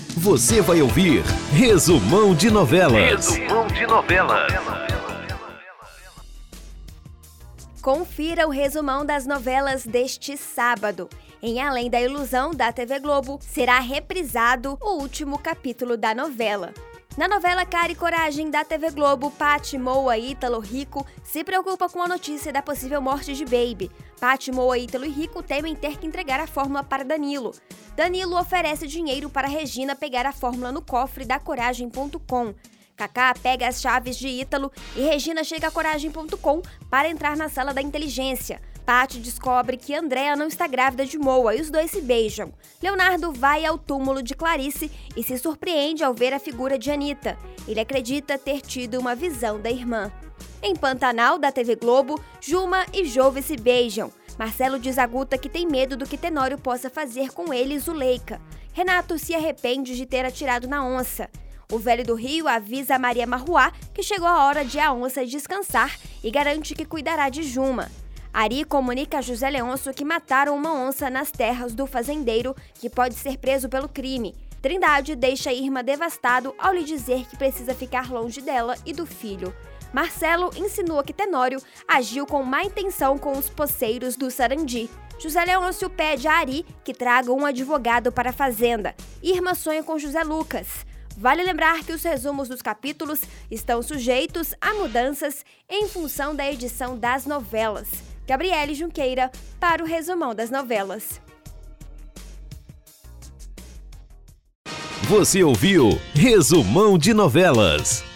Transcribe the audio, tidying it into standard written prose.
Você vai ouvir Resumão de Novelas. Resumão de Novelas. Confira o resumão das novelas deste sábado. Em Além da Ilusão, da TV Globo, será reprisado o último capítulo da novela. Na novela Cara e Coragem, da TV Globo, Paty, Moa, Ítalo, Rico se preocupa com a notícia da possível morte de Baby. Paty, Moa, Ítalo e Rico temem ter que entregar a fórmula para Danilo. Danilo oferece dinheiro para Regina pegar a fórmula no cofre da Coragem.com. Cacá pega as chaves de Ítalo e Regina chega a Coragem.com para entrar na sala da inteligência. Paty descobre que Andréa não está grávida de Moa e os dois se beijam. Leonardo vai ao túmulo de Clarice e se surpreende ao ver a figura de Anitta. Ele acredita ter tido uma visão da irmã. Em Pantanal, da TV Globo, Juma e Jove se beijam. Marcelo diz a Guta que tem medo do que Tenório possa fazer com ele e Zuleika. Renato se arrepende de ter atirado na onça. O velho do Rio avisa a Maria Marruá que chegou a hora de a onça descansar e garante que cuidará de Juma. Ari comunica a José Leôncio que mataram uma onça nas terras do fazendeiro, que pode ser preso pelo crime. Trindade deixa Irma devastado ao lhe dizer que precisa ficar longe dela e do filho. Marcelo insinua que Tenório agiu com má intenção com os poceiros do Sarandi. José Leôncio pede a Ari que traga um advogado para a fazenda. Irma sonha com José Lucas. Vale lembrar que os resumos dos capítulos estão sujeitos a mudanças em função da edição das novelas. Gabriele Junqueira, para o Resumão das Novelas. Você ouviu Resumão de Novelas.